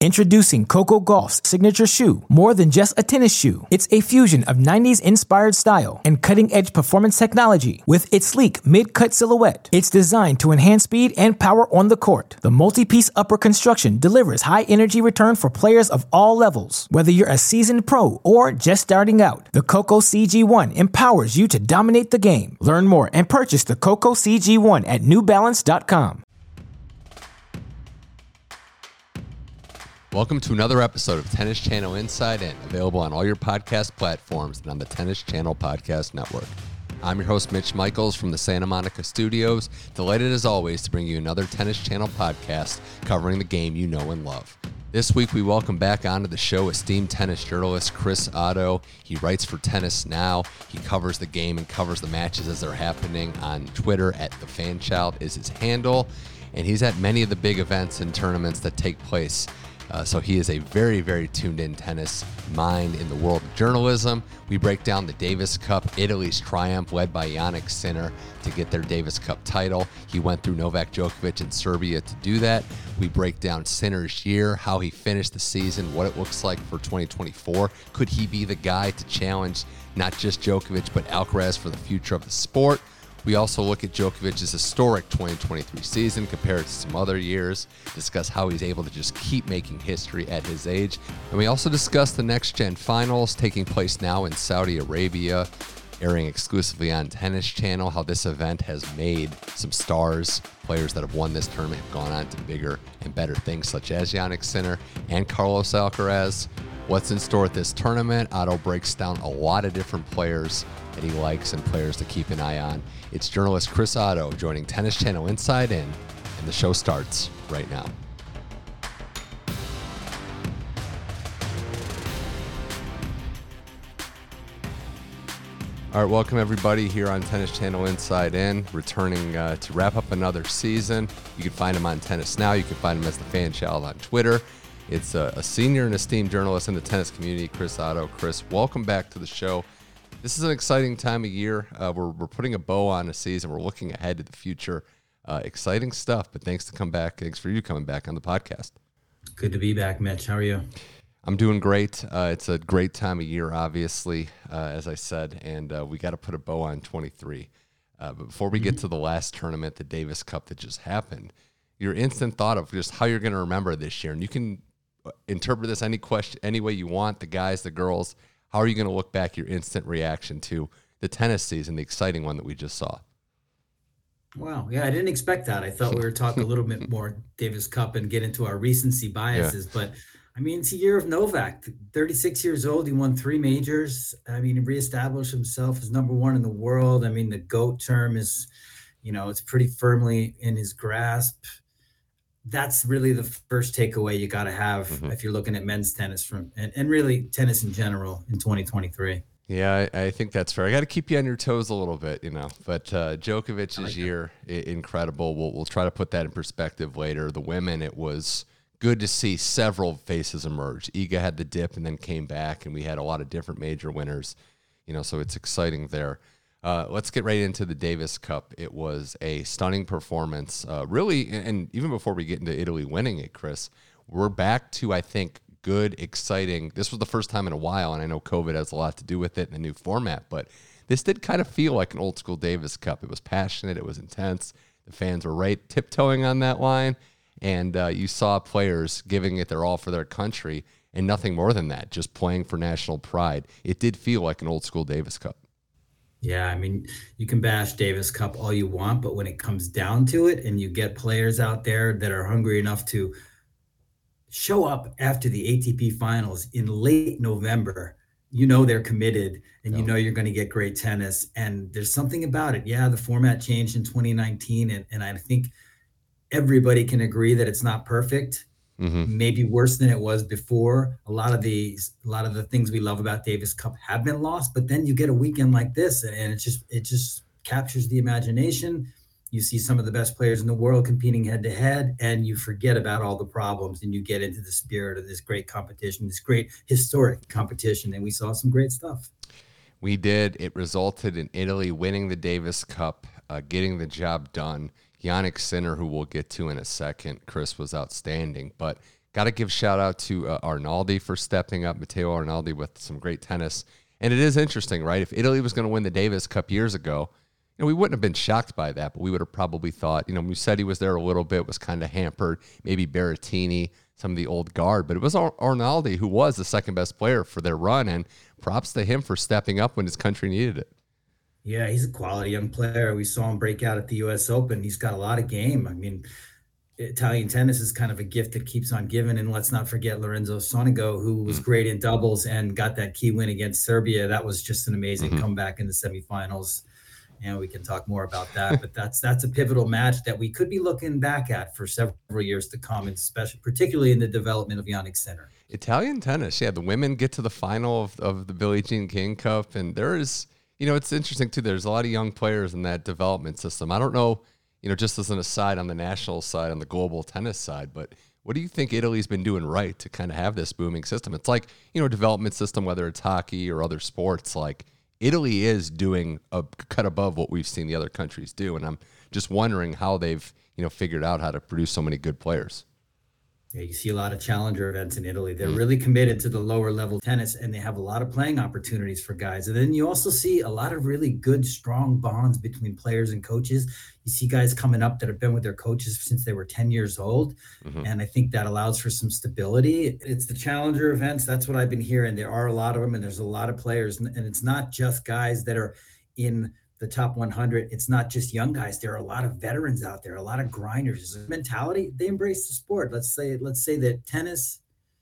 Introducing Coco Gauff's signature shoe, more than just a tennis shoe. It's a fusion of 90s-inspired style and cutting-edge performance technology. With its sleek mid-cut silhouette, it's designed to enhance speed and power on the court. The multi-piece upper construction delivers high-energy return for players of all levels. Whether you're a seasoned pro or just starting out, the Coco CG1 empowers you to dominate the game. Learn more and purchase the Coco CG1 at NewBalance.com. Welcome to another episode of Tennis Channel Inside In, available on all your podcast platforms and on the Tennis Channel Podcast Network. I'm your host, Mitch Michaels from the Santa Monica Studios, delighted as always to bring you another Tennis Channel podcast covering the game you know and love. This week, we welcome back onto the show esteemed tennis journalist Chris Oddo. He writes for Tennis Now. He covers the game and covers the matches as they're happening on Twitter at TheFanChild is his handle. And he's at many of the big events and tournaments that take place. So he is a very, very tuned-in tennis mind in the world of journalism. We break down the Davis Cup, Italy's triumph led by Jannik Sinner to get their Davis Cup title. He went through Novak Djokovic in Serbia to do that. We break down Sinner's year, how he finished the season, what it looks like for 2024. Could he be the guy to challenge not just Djokovic, but Alcaraz for the future of the sport? We also look at Djokovic's historic 2023 season compared to some other years, discuss how he's able to just keep making history at his age. And we also discuss the Next Gen Finals taking place now in Saudi Arabia, airing exclusively on Tennis Channel, how this event has made some stars, players that have won this tournament have gone on to bigger and better things, such as Jannik Sinner and Carlos Alcaraz. What's in store at this tournament? Otto breaks down a lot of different players that he likes and players to keep an eye on. It's journalist Chris Oddo joining Tennis Channel Inside In, and the show starts right now. All right, welcome everybody here on Tennis Channel Inside In, returning to wrap up another season. You can find him on Tennis Now. You can find him as TheFanChild on Twitter. It's a senior and esteemed journalist in the tennis community, Chris Oddo. Chris, welcome back to the show. This is an exciting time of year. We're putting a bow on a season. We're looking ahead to the future. Exciting stuff, but thanks for you coming back on the podcast. Good to be back, Mitch. How are you? I'm doing great. It's a great time of year, obviously, as I said, and we got to put a bow on 23. But before we get to the last tournament, the Davis Cup that just happened, your instant thought of just how you're going to remember this year, and you can interpret this any way you want, the guys, the girls. How are you going to look back, your instant reaction to the tennis season, the exciting one that we just saw? Wow. Yeah, I didn't expect that. I thought we were talking a little bit more Davis Cup and get into our recency biases. Yeah. But, I mean, it's a year of Novak. 36 years old. He won 3 majors. I mean, he reestablished himself as number one in the world. I mean, the GOAT term is, it's pretty firmly in his grasp. That's really the first takeaway you got to have if you're looking at men's tennis and really tennis in general in 2023. Yeah, I think that's fair. I got to keep you on your toes a little bit, but Djokovic's year, incredible. We'll try to put that in perspective later. The women, it was good to see several faces emerge. Iga had the dip and then came back, and we had a lot of different major winners, so it's exciting there. Let's get right into the Davis Cup. It was a stunning performance, really, and even before we get into Italy winning it, Chris, we're back to, I think, good, exciting. This was the first time in a while, and I know COVID has a lot to do with it and the new format, but this did kind of feel like an old-school Davis Cup. It was passionate. It was intense. The fans were right tiptoeing on that line, and you saw players giving it their all for their country, and nothing more than that, just playing for national pride. It did feel like an old-school Davis Cup. Yeah, I mean, you can bash Davis Cup all you want, but when it comes down to it and you get players out there that are hungry enough to show up after the ATP finals in late November, they're committed and you're going to get great tennis. And there's something about it. Yeah, the format changed in 2019, and I think everybody can agree that it's not perfect. Maybe worse than it was before. A lot of the things we love about Davis Cup have been lost, but then you get a weekend like this and it just captures the imagination. You see some of the best players in the world competing head to head, and you forget about all the problems and you get into the spirit of this great competition, this great historic competition. And we saw some great stuff. We did. It resulted in Italy winning the Davis Cup, getting the job done. Jannik Sinner, who we'll get to in a second, Chris, was outstanding. But Got to give shout out to Arnaldi for stepping up, Matteo Arnaldi, with some great tennis. And it is interesting, right? If Italy was going to win the Davis Cup years ago, we wouldn't have been shocked by that, but we would have probably thought, Musetti was there a little bit, was kind of hampered, maybe Berrettini, some of the old guard, but it was Arnaldi who was the second best player for their run, and props to him for stepping up when his country needed it. Yeah, he's a quality young player. We saw him break out at the U.S. Open. He's got a lot of game. I mean, Italian tennis is kind of a gift that keeps on giving. And let's not forget Lorenzo Sonego, who was great in doubles and got that key win against Serbia. That was just an amazing comeback in the semifinals. And we can talk more about that. But that's a pivotal match that we could be looking back at for several years to come, and particularly in the development of Jannik Sinner. Italian tennis, the women get to the final of the Billie Jean King Cup. And there is, it's interesting, too. There's a lot of young players in that development system. I don't know, just as an aside on the national side, on the global tennis side, but what do you think Italy's been doing right to kind of have this booming system? It's like, development system, whether it's hockey or other sports, like Italy is doing a cut above what we've seen the other countries do. And I'm just wondering how they've, figured out how to produce so many good players. Yeah, you see a lot of challenger events in Italy. They're really committed to the lower level tennis, and they have a lot of playing opportunities for guys. And then you also see a lot of really good, strong bonds between players and coaches. You see guys coming up that have been with their coaches since they were 10 years old. And I think that allows for some stability. It's the challenger events. That's what I've been hearing. There are a lot of them, and there's a lot of players. And it's not just guys that are in the top 100. It's not just young guys. There are a lot of veterans out there, a lot of grinders. Mentality, they embrace the sport. Let's say that tennis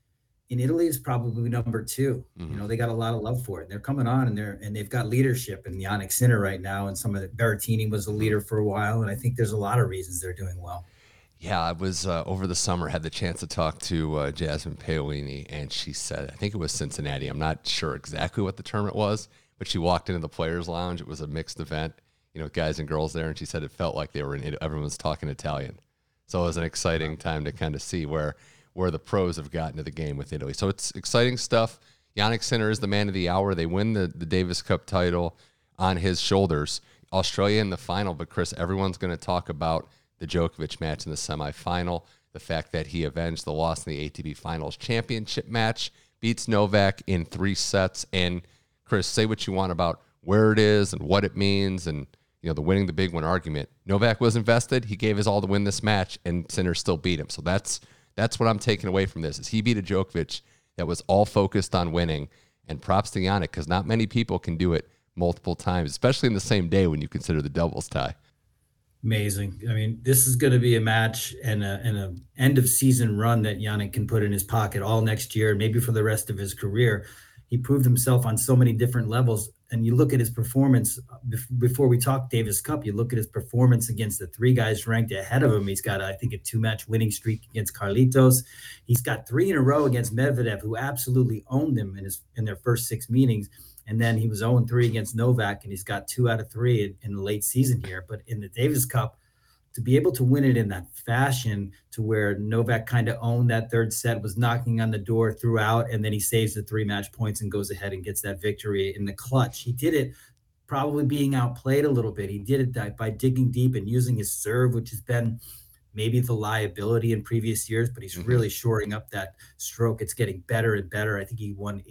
in Italy is probably number 2. They got a lot of love for it. They're coming on, and they've got leadership in Jannik Sinner right now, and some of the Berrettini was a leader for a while, and I think there's a lot of reasons they're doing well. Yeah, I was over the summer, had the chance to talk to Jasmine Paolini, and she said, I think it was Cincinnati. I'm not sure exactly what the tournament was, but she walked into the players' lounge. It was a mixed event, guys and girls there, and she said it felt like they were everyone was talking Italian. So it was an exciting time to kind of see where the pros have gotten to the game with Italy. So it's exciting stuff. Jannik Sinner is the man of the hour. They win the Davis Cup title on his shoulders. Australia in the final, but Chris, everyone's going to talk about the Djokovic match in the semifinal, the fact that he avenged the loss in the ATP Finals championship match, beats Novak in 3 sets, and Chris, say what you want about where it is and what it means and, the winning the big one argument. Novak was invested. He gave his all to win this match, and Sinner still beat him. So that's what I'm taking away from this, is he beat a Djokovic that was all focused on winning, and props to Jannik, because not many people can do it multiple times, especially in the same day when you consider the doubles tie. Amazing. I mean, this is going to be a match and a end of season run that Jannik can put in his pocket all next year, maybe for the rest of his career. He proved himself on so many different levels. And you look at his performance before we talk Davis Cup, you look at his performance against the 3 guys ranked ahead of him. He's got, I think, a 2-match winning streak against Carlitos. He's got 3 in a row against Medvedev, who absolutely owned him in their first 6 meetings. And then he was 0-3 against Novak, and he's got 2 out of 3 in the late season here. But in the Davis Cup, to be able to win it in that fashion, to where Novak kind of owned that 3rd set, was knocking on the door throughout, and then he saves the 3 match points and goes ahead and gets that victory in the clutch. He did it probably being outplayed a little bit. He did it by digging deep and using his serve, which has been maybe the liability in previous years, but he's really shoring up that stroke. It's getting better and better. I think he won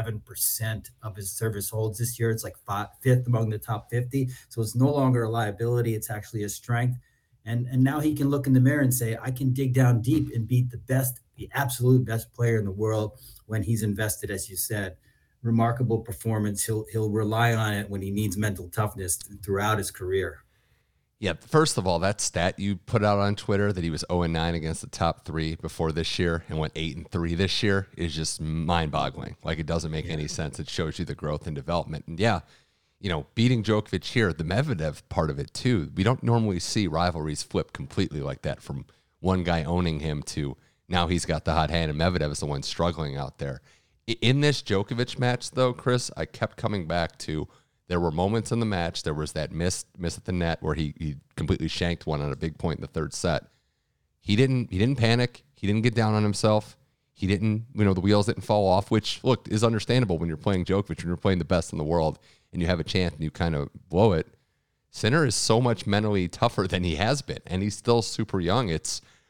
87% of his service holds this year. It's like 5th among the top 50. So it's no longer a liability. It's actually a strength. And now he can look in the mirror and say, I can dig down deep and beat the absolute best player in the world when he's invested, as you said. Remarkable performance. He'll rely on it when he needs mental toughness throughout his career. Yeah, first of all, that stat you put out on Twitter that he was 0-9 against the top 3 before this year and went 8-3 this year is just mind-boggling. Like, it doesn't make any sense. It shows you the growth and development. And yeah, beating Djokovic here, the Medvedev part of it too. We don't normally see rivalries flip completely like that, from one guy owning him to now he's got the hot hand and Medvedev is the one struggling out there. In this Djokovic match, though, Chris, I kept coming back to, there were moments in the match. There was that miss at the net where he completely shanked one on a big point in the 3rd set. He didn't panic. He didn't get down on himself. He didn't, the wheels didn't fall off, which, look, is understandable when you're playing Djokovic, when you're playing the best in the world and you have a chance and you kind of blow it. Sinner is so much mentally tougher than he has been, and he's still super young.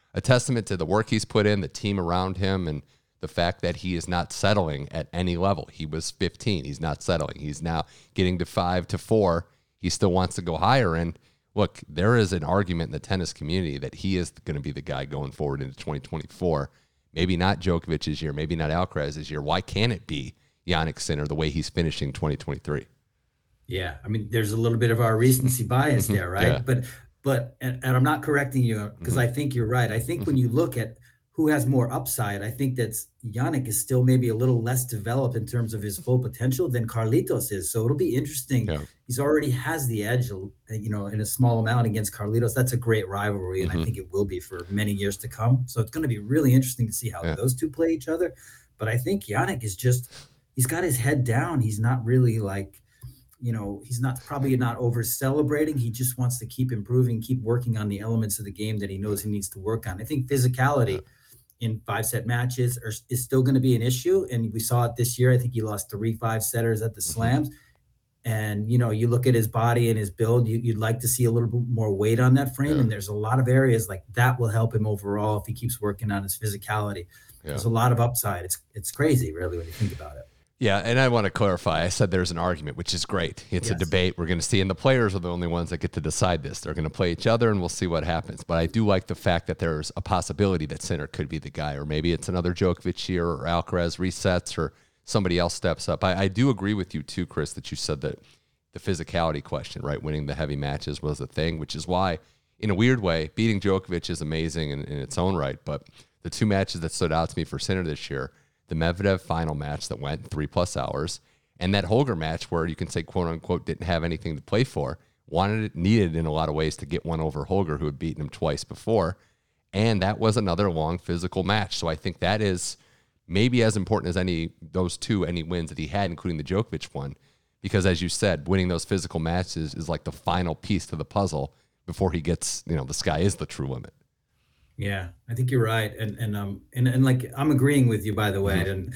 a testament to the work he's put in, the team around him, and the fact that he is not settling at any level. He was 15. He's not settling. He's now getting to 5 to 4. He still wants to go higher. And look, there is an argument in the tennis community that he is going to be the guy going forward into 2024. Maybe not Djokovic's year, maybe not Alcaraz's year. Why can't it be Jannik Sinner the way he's finishing 2023? Yeah, I mean, there's a little bit of our recency bias there, right? Yeah. But I'm not correcting you because I think you're right. I think when you look at who has more upside, I think that Jannik is still maybe a little less developed in terms of his full potential than Carlitos is. So it'll be interesting. Yeah. He's already has the edge, in a small amount against Carlitos. That's a great rivalry, and I think it will be for many years to come. So it's going to be really interesting to see how those two play each other. But I think Jannik is he's got his head down. He's not really he's probably not over celebrating. He just wants to keep improving, keep working on the elements of the game that he knows he needs to work on. I think physicality in 5-set matches is still going to be an issue. And we saw it this year. I think he lost 3 5-setters at the slams. And, you look at his body and his build, you'd like to see a little bit more weight on that frame. And there's a lot of areas like that will help him overall if he keeps working on his physicality. There's a lot of upside. It's crazy, really, when you think about it. Yeah, and I want to clarify. I said there's an argument, which is great. It's a debate. We're going to see, and the players are the only ones that get to decide this. They're going to play each other, and we'll see what happens. But I do like the fact that there's a possibility that Sinner could be the guy, or maybe it's another Djokovic year, or Alcaraz resets, or somebody else steps up. I do agree with you, too, Chris, that you said that the physicality question, right, winning the heavy matches was a thing, which is why, in a weird way, beating Djokovic is amazing in its own right. But the 2 matches that stood out to me for Sinner this year, the Medvedev final match that went 3+ hours, and that Holger match where you can say, quote unquote, didn't have anything to play for, needed in a lot of ways to get one over Holger, who had beaten him twice before. And that was another long physical match. So I think that is maybe as important as any wins that he had, including the Djokovic one, because as you said, winning those physical matches is like the final piece to the puzzle before he gets, the sky is the true limit. Yeah, I think you're right, and like I'm agreeing with you, by the way, and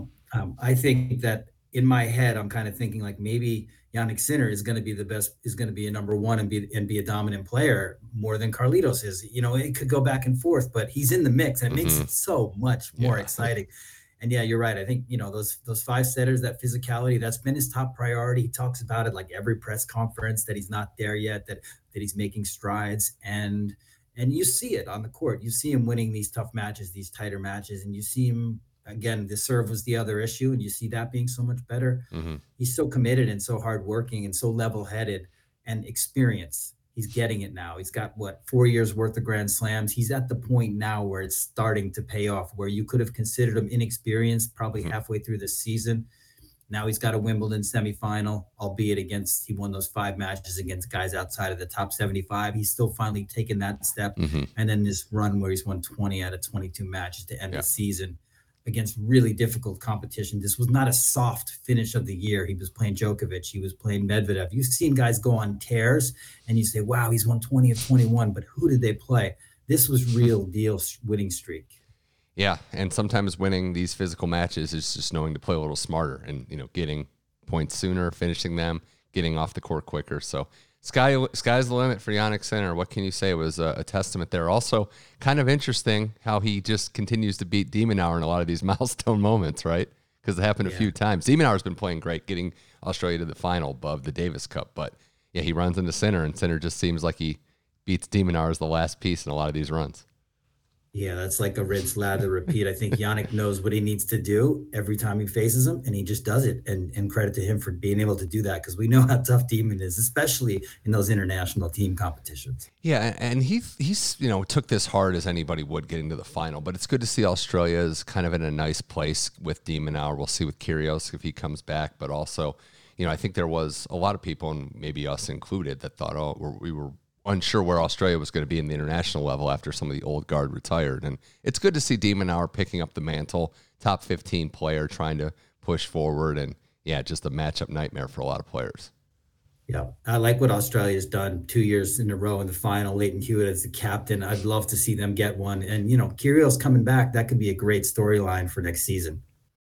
I think that in my head I'm kind of thinking like maybe Jannik Sinner is going to be the best, is going to be a number one and be a dominant player more than Carlitos is. It could go back and forth, but he's in the mix, and it makes it so much more exciting. And yeah, you're right. I think those 5-setters, that physicality, that's been his top priority. He talks about it like every press conference that he's not there yet, that he's making strides, and you see it on the court. You see him winning these tough matches, these tighter matches, and you see him, again, the serve was the other issue, and you see that being so much better. He's so committed and so hardworking and so level-headed and experienced. He's getting it now. He's got, 4 years worth of Grand Slams. He's at the point now where it's starting to pay off, where you could have considered him inexperienced probably halfway through the season. Now he's got a Wimbledon semifinal, albeit he won those 5 matches against guys outside of the top 75. He's still finally taken that step. And then this run where he's won 20 out of 22 matches to end the season against really difficult competition. This was not a soft finish of the year. He was playing Djokovic. He was playing Medvedev. You've seen guys go on tears and you say, wow, he's won 20 of 21, but who did they play? This was real deal winning streak. Yeah, and sometimes winning these physical matches is just knowing to play a little smarter and, getting points sooner, finishing them, getting off the court quicker. So sky's the limit for Jannik Sinner. What can you say? It was a testament there. Also, kind of interesting how he just continues to beat de Minaur in a lot of these milestone moments, right? Because it happened a few times. De Minaur's been playing great, getting Australia to the final above the Davis Cup. But, yeah, he runs into Sinner, and Sinner just seems like he beats de Minaur as the last piece in a lot of these runs. Yeah, that's like a rinse, lather, repeat. I think Jannik knows what he needs to do every time he faces him, and he just does it. And credit to him for being able to do that, because we know how tough Demon is, especially in those international team competitions. Yeah, and he's took this hard as anybody would getting to the final, but it's good to see Australia is kind of in a nice place with de Minaur. We'll see with Kyrgios if he comes back, but also, I think there was a lot of people, and maybe us included, that thought, we were unsure where Australia was going to be in the international level after some of the old guard retired. And it's good to see de Minaur picking up the mantle, top 15 player, trying to push forward. And, yeah, just a matchup nightmare for a lot of players. Yeah, I like what Australia's done 2 years in a row in the final. Leighton Hewitt as the captain. I'd love to see them get one. And, Kyrgios coming back, that could be a great storyline for next season.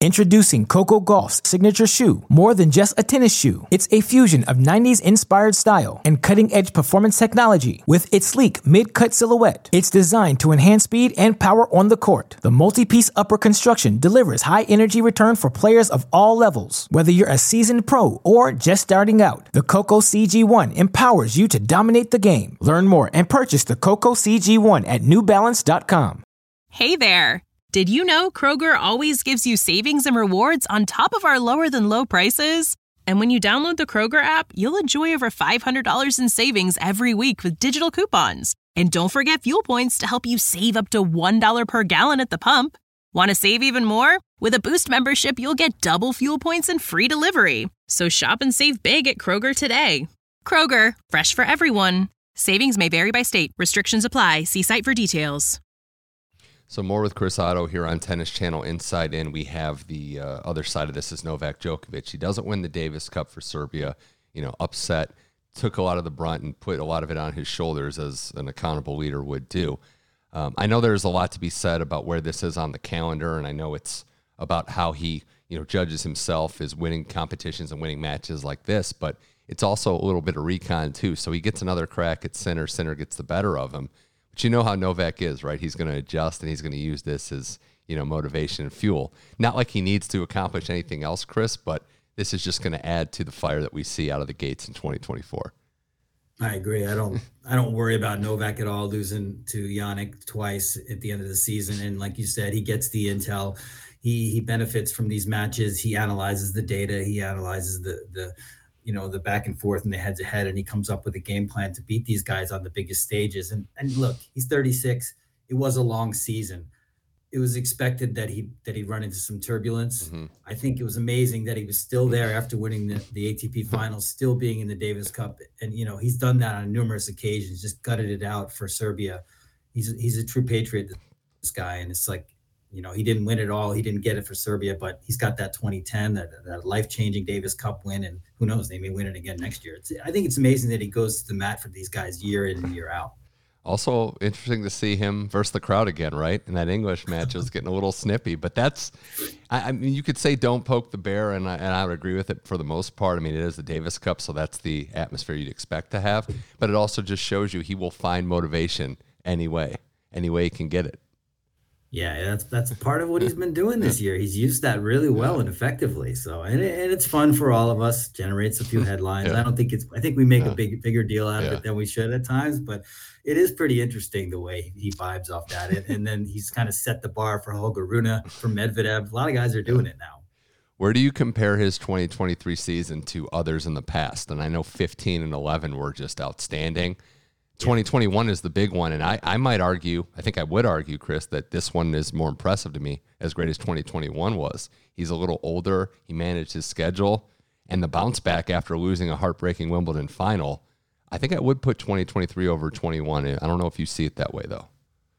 Introducing Coco Gauff's signature shoe. More than just a tennis shoe, it's a fusion of 90s inspired style and cutting-edge performance technology. With its sleek mid-cut silhouette, it's designed to enhance speed and power on the court. The multi-piece upper construction delivers high-energy return for players of all levels. Whether you're a seasoned pro or just starting out, the Coco CG1 empowers you to dominate the game. Learn more and purchase the Coco CG1 at newbalance.com. Hey there! Did you know Kroger always gives you savings and rewards on top of our lower-than-low prices? And when you download the Kroger app, you'll enjoy over $500 in savings every week with digital coupons. And don't forget fuel points to help you save up to $1 per gallon at the pump. Want to save even more? With a Boost membership, you'll get double fuel points and free delivery. So shop and save big at Kroger today. Kroger, fresh for everyone. Savings may vary by state. Restrictions apply. See site for details. So more with Chris Oddo here on Tennis Channel Inside In. We have the other side of this is Novak Djokovic. He doesn't win the Davis Cup for Serbia. Upset, took a lot of the brunt and put a lot of it on his shoulders, as an accountable leader would do. I know there's a lot to be said about where this is on the calendar, and I know it's about how he judges himself as winning competitions and winning matches like this, but it's also a little bit of recon too. So he gets another crack at Sinner. Sinner gets the better of him. But you know how Novak is, right? He's going to adjust, and he's going to use this as, motivation and fuel. Not like he needs to accomplish anything else, Chris, but this is just going to add to the fire that we see out of the gates in 2024. I agree. I don't worry about Novak at all losing to Jannik twice at the end of the season. And like you said, he gets the intel. He benefits from these matches. He analyzes the data. He analyzes the back and forth and the heads ahead, and he comes up with a game plan to beat these guys on the biggest stages. And look, he's 36. It was a long season. It was expected that he'd run into some turbulence. Mm-hmm. I think it was amazing that he was still there after winning the ATP finals, still being in the Davis Cup. And, he's done that on numerous occasions, just gutted it out for Serbia. He's a true patriot, this guy. And it's like, he didn't win it all. He didn't get it for Serbia, but he's got that 2010, that life-changing Davis Cup win, and who knows, they may win it again next year. I think it's amazing that he goes to the mat for these guys year in and year out. Also interesting to see him versus the crowd again, right? And that English match was getting a little snippy, but that's, I mean, you could say don't poke the bear, and I would agree with it for the most part. I mean, it is the Davis Cup, so that's the atmosphere you'd expect to have, but it also just shows you he will find motivation any way he can get it. Yeah, that's a part of what he's been doing this year. He's used that really well and effectively. So, and it's fun for all of us. Generates a few headlines. Yeah. I think we make a bigger deal out of it than we should at times, but it is pretty interesting the way he vibes off that. And then he's kind of set the bar for Holger Rune, for Medvedev. A lot of guys are doing it now. Where do you compare his 2023 season to others in the past? And I know 15 and 11 were just outstanding. 2021 is the big one, and I might argue, I think I would argue, Chris, that this one is more impressive to me, as great as 2021 was. He's a little older, he managed his schedule, and the bounce back after losing a heartbreaking Wimbledon final, I think I would put 2023 over 21. I don't know if you see it that way, though.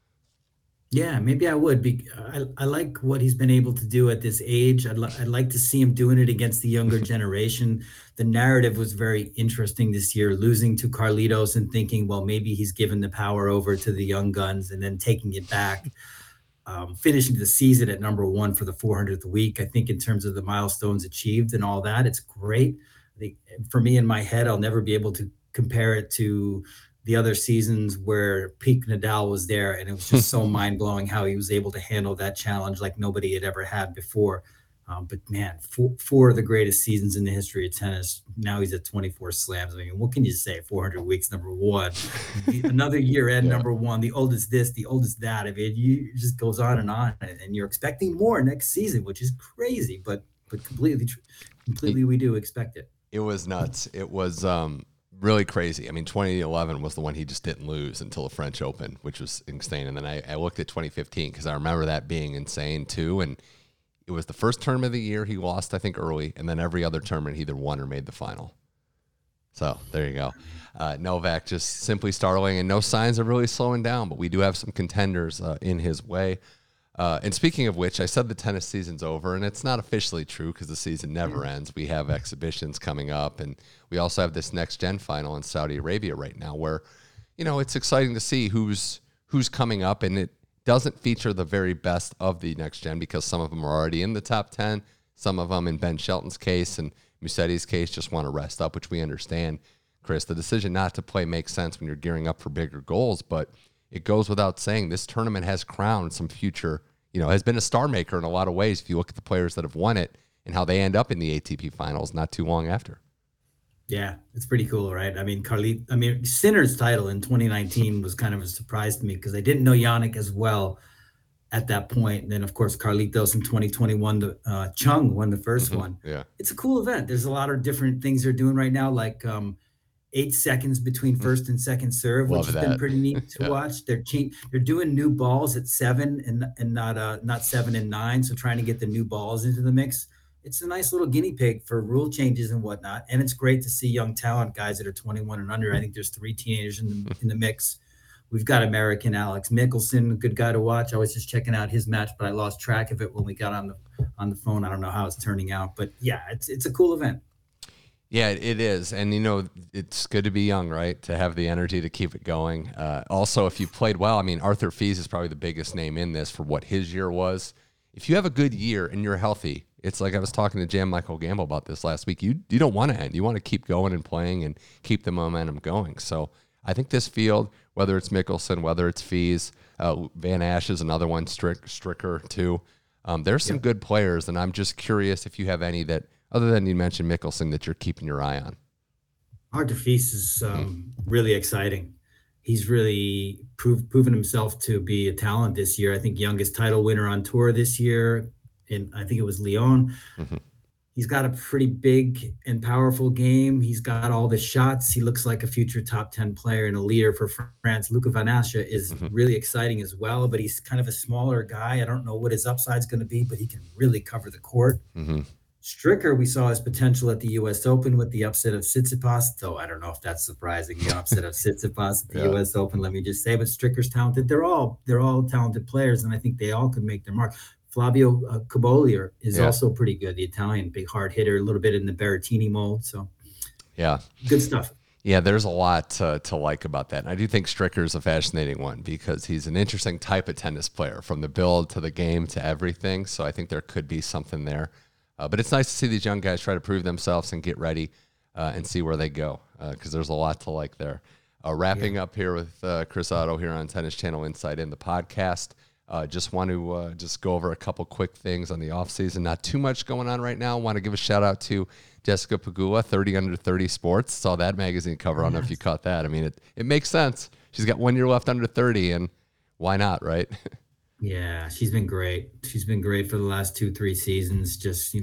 Yeah, maybe I would. I like what he's been able to do at this age. I'd like to see him doing it against the younger generation. The narrative was very interesting this year, losing to Carlitos and thinking, well, maybe he's given the power over to the young guns, and then taking it back, finishing the season at number one for the 400th week. I think in terms of the milestones achieved and all that, it's great. I think for me, in my head, I'll never be able to compare it to the other seasons where peak Nadal was there, and it was just so mind-blowing how he was able to handle that challenge like nobody had ever had before. But man, four of the greatest seasons in the history of tennis. Now he's at 24 slams. I mean, what can you say? 400 weeks, number one. Another year end, number one. The oldest this, the oldest that. I mean, it just goes on, and you're expecting more next season, which is crazy, but completely we do expect it. It was nuts. It was really crazy. I mean, 2011 was the one he just didn't lose until the French Open, which was insane. And then I looked at 2015 because I remember that being insane too. And it was the first tournament of the year he lost, I think, early, and then every other tournament he either won or made the final. So there you go. Novak just simply startling, and no signs of really slowing down, but we do have some contenders in his way. And speaking of which, I said the tennis season's over, and it's not officially true because the season never ends. We have exhibitions coming up, and we also have this next-gen final in Saudi Arabia right now where, it's exciting to see who's coming up, and it doesn't feature the very best of the next gen because some of them are already in the top 10. Some of them, in Ben Shelton's case and Musetti's case, just want to rest up, which we understand. Chris, the decision not to play makes sense when you're gearing up for bigger goals, but it goes without saying this tournament has crowned some future, has been a star maker in a lot of ways if you look at the players that have won it and how they end up in the ATP finals not too long after. Yeah, it's pretty cool, right? I mean, Sinner's title in 2019 was kind of a surprise to me because I didn't know Jannik as well at that point. And then, of course, Carlitos in 2021, Chung won the first one. Yeah, it's a cool event. There's a lot of different things they're doing right now, like 8 seconds between first and second serve, which has been pretty neat to watch. They're doing new balls at 7 and not 7 and 9, so trying to get the new balls into the mix. It's a nice little guinea pig for rule changes and whatnot, and it's great to see young talent, guys that are 21 and under. I think there's 3 teenagers in the mix. We've got American Alex Mickelson, a good guy to watch. I was just checking out his match, but I lost track of it when we got on the phone. I don't know how it's turning out, but yeah, it's a cool event. Yeah, it is. And, it's good to be young, right? To have the energy to keep it going. Also, if you played well, Arthur Fies is probably the biggest name in this for what his year was. If you have a good year and you're healthy, it's like I was talking to Jan Michael Gamble about this last week. You don't want to end. You want to keep going and playing and keep the momentum going. So I think this field, whether it's Mickelson, whether it's Fies, Van Ash is another one, Stricker too. There's some good players, and I'm just curious if you have any that, other than you mentioned Mickelson, that you're keeping your eye on. Arthur Fies is really exciting. He's really proven himself to be a talent this year. I think youngest title winner on tour this year, and I think it was Lyon. He's got a pretty big and powerful game. He's got all the shots. He looks like a future top 10 player and a leader for France. Luca Van Assche is really exciting as well, but he's kind of a smaller guy. I don't know what his upside is going to be, but he can really cover the court. Stricker, we saw his potential at the U.S. Open with the upset of Tsitsipas, though I don't know if that's surprising, the upset of Tsitsipas at the U.S. Open, let me just say. But Stricker's talented. They're all talented players, and I think they all could make their mark. Flavio Cabolier is also pretty good, the Italian big hard hitter, a little bit in the Berrettini mold. So, good stuff. Yeah, there's a lot to like about that. And I do think Stricker is a fascinating one because he's an interesting type of tennis player, from the build to the game to everything. So I think there could be something there. But it's nice to see these young guys try to prove themselves and get ready and see where they go because there's a lot to like there. Wrapping up here with Chris Otto here on Tennis Channel Inside In, the podcast. Just want to just go over a couple quick things on the offseason. Not too much going on right now. Want to give a shout out to Jessica Pegula, 30 Under 30 Sports. Saw that magazine cover. I don't know if you caught that. It makes sense. She's got 1 year left under 30, and why not, right? Yeah, she's been great. She's been great for the last 2-3 seasons.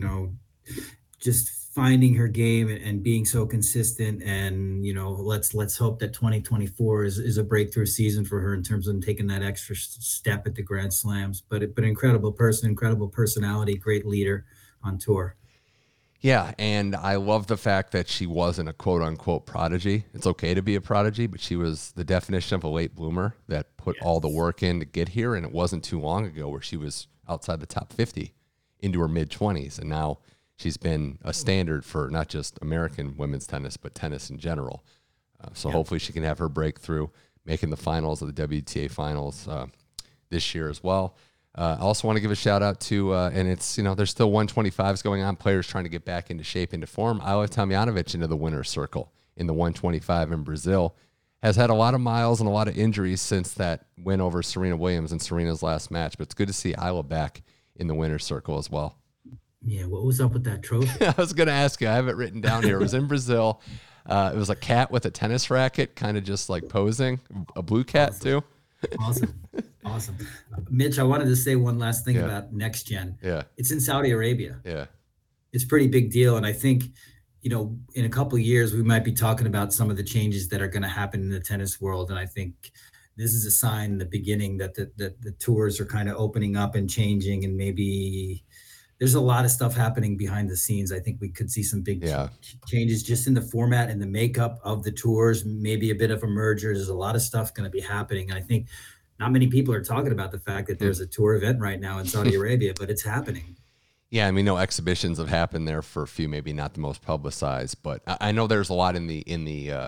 Just finding her game and being so consistent. And let's hope that 2024 is a breakthrough season for her in terms of taking that extra step at the Grand Slams. But incredible person, incredible personality, great leader on tour. Yeah, and I love the fact that she wasn't a quote-unquote prodigy. It's okay to be a prodigy, but she was the definition of a late bloomer that put all the work in to get here, and it wasn't too long ago where she was outside the top 50 into her mid-20s, and now she's been a standard for not just American women's tennis, but tennis in general. So hopefully she can have her breakthrough, making the finals of the WTA finals this year as well. I also want to give a shout out to, and it's, there's still 125s going on, players trying to get back into shape, into form. Ajla Tomljanovic into the winner's circle in the 125 in Brazil. Has had a lot of miles and a lot of injuries since that win over Serena Williams in Serena's last match, but it's good to see Ajla back in the winner's circle as well. Yeah, what was up with that trophy? I was going to ask you. I have it written down here. It was in Brazil. It was a cat with a tennis racket, kind of just like posing, a blue cat too. Awesome. Mitch, I wanted to say one last thing about Next Gen. Yeah. It's in Saudi Arabia. Yeah. It's a pretty big deal. And I think, in a couple of years, we might be talking about some of the changes that are going to happen in the tennis world. And I think this is a sign in the beginning that the tours are kind of opening up and changing, and maybe there's a lot of stuff happening behind the scenes. I think we could see some big changes just in the format and the makeup of the tours, maybe a bit of a merger. There's a lot of stuff going to be happening. And I think not many people are talking about the fact that there's a tour event right now in Saudi Arabia, but it's happening. Yeah, exhibitions have happened there for a few, maybe not the most publicized, but I know there's a lot in the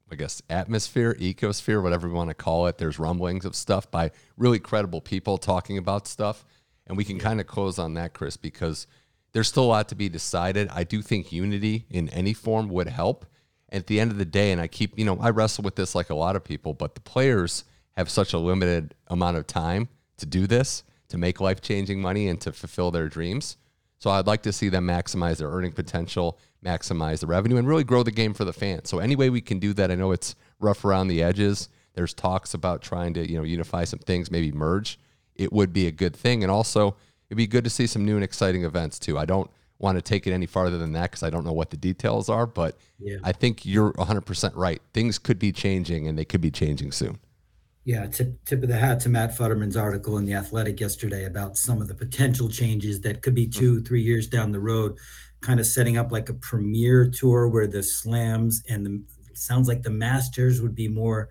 atmosphere, ecosphere, whatever we want to call it. There's rumblings of stuff by really credible people talking about stuff. And we can kind of close on that, Chris, because there's still a lot to be decided. I do think unity in any form would help. At the end of the day, and I wrestle with this like a lot of people, but the players have such a limited amount of time to do this, to make life-changing money and to fulfill their dreams. So I'd like to see them maximize their earning potential, maximize the revenue, and really grow the game for the fans. So any way we can do that, I know it's rough around the edges. There's talks about trying to, unify some things, maybe merge. It would be a good thing. And also, it'd be good to see some new and exciting events too. I don't want to take it any farther than that because I don't know what the details are, but I think you're 100% right. Things could be changing, and they could be changing soon. Yeah, tip of the hat to Matt Futterman's article in The Athletic yesterday about some of the potential changes that could be 2-3 years down the road, kind of setting up like a premier tour where the slams and sounds like the Masters would be more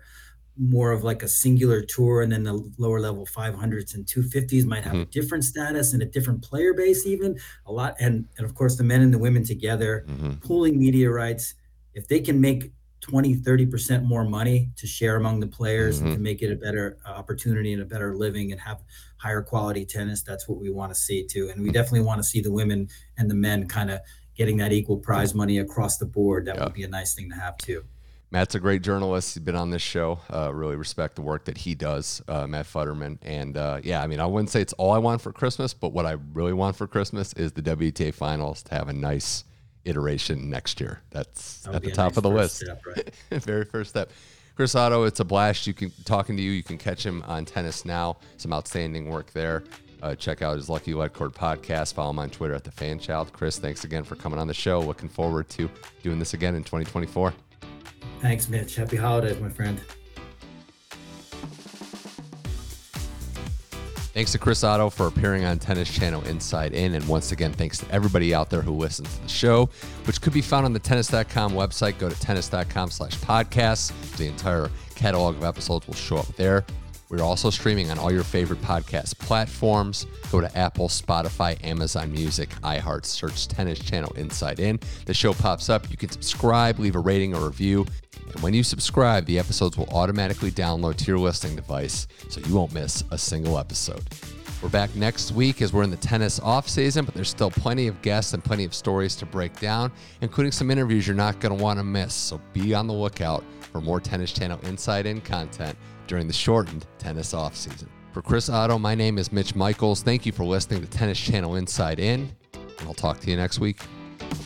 of like a singular tour, and then the lower level 500s and 250s might have a different status and a different player base, even a lot. And of course, the men and the women together, pooling media rights. If they can make 20-30% more money to share among the players and to make it a better opportunity and a better living and have higher quality tennis, that's what we want to see too. And we definitely want to see the women and the men kind of getting that equal prize money across the board. That would be a nice thing to have too. Matt's a great journalist. He's been on this show. Really respect the work that he does, Matt Futterman. And I wouldn't say it's all I want for Christmas, but what I really want for Christmas is the WTA finals to have a nice iteration next year. That's at the top of the list. Step, right? Very first step. Chris Otto, it's a blast. Talking to you. You can catch him on Tennis Now. Some outstanding work there. Check out his Lucky Lead Cord podcast. Follow him on Twitter at @TheFanChild. Chris, thanks again for coming on the show. Looking forward to doing this again in 2024. Thanks, Mitch. Happy holidays, my friend. Thanks to Chris Otto for appearing on Tennis Channel Inside In. And once again, thanks to everybody out there who listens to the show, which could be found on the tennis.com website. Go to tennis.com/podcasts. The entire catalog of episodes will show up there. We're also streaming on all your favorite podcast platforms. Go to Apple, Spotify, Amazon Music, iHeart, search Tennis Channel Inside In. The show pops up. You can subscribe, leave a rating or review. And when you subscribe, the episodes will automatically download to your listening device so you won't miss a single episode. We're back next week as we're in the tennis off season, but there's still plenty of guests and plenty of stories to break down, including some interviews you're not going to want to miss. So be on the lookout for more Tennis Channel Inside In content during the shortened tennis off season. For Chris Otto, my name is Mitch Michaels. Thank you for listening to Tennis Channel Inside In, and I'll talk to you next week.